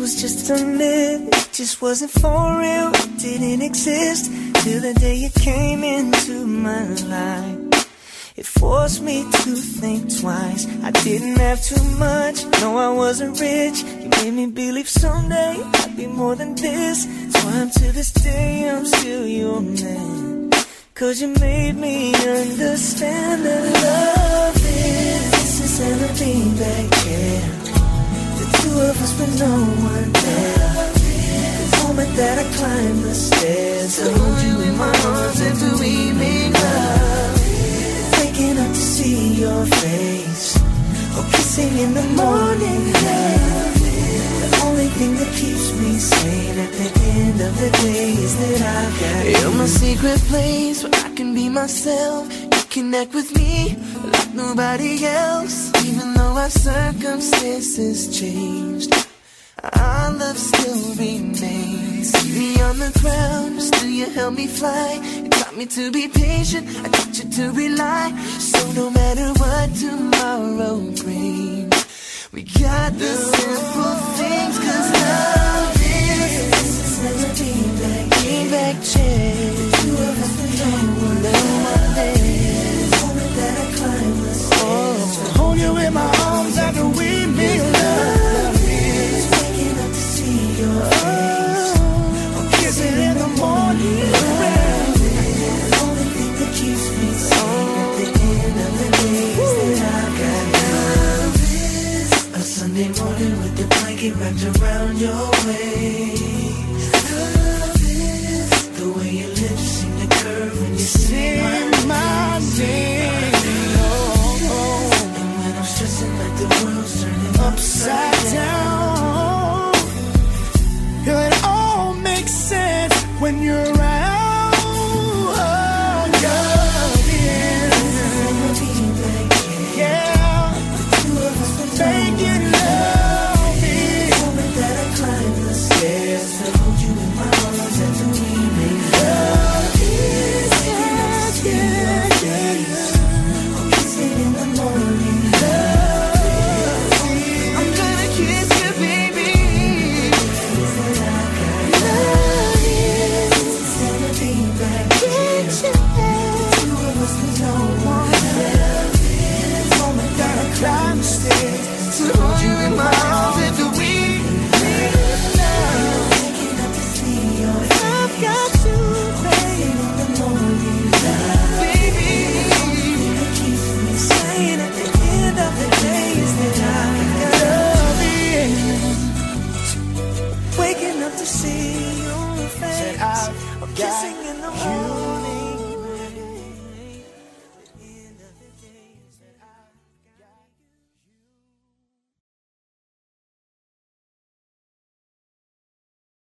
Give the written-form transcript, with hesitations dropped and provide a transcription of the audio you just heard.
was just a myth, it just wasn't for real, it didn't exist till the day you came into my life. It forced me to think twice. I didn't have too much, no I wasn't rich. You made me believe someday I'd be more than this. That's why to this day I'm still your man. Cause you made me understand that love is sincerity back there. The two of us with no one there. The moment that I climbed the stairs, to hold you in my arms after we made love. Waking up to see your face, or kissing in the morning, love. The only thing that keeps me sane at the end of the day is that I've got you. You're my secret place where I can be myself. You connect with me like nobody else. Even though our circumstances changed, our love still remains. See me on the ground, still you help me fly. You taught me to be patient, I taught you to rely. So no matter what tomorrow brings, we got the simple things. Cause love is bring back change. The two of us with no one there. The moment that I climb the stairs, to hold you in my arms after we made love. Waking up to see your face, or kissing in the morning. The only thing that keeps me sane at the end of the day is that I got love. A Sunday morning with the blanket wrapped around your waist. Love is the way your lips seem to curve when you sing my name. And when I'm stressing like the world's turning upside down, it all makes sense when you're around. Waking up to see your face, or kissing in the morning.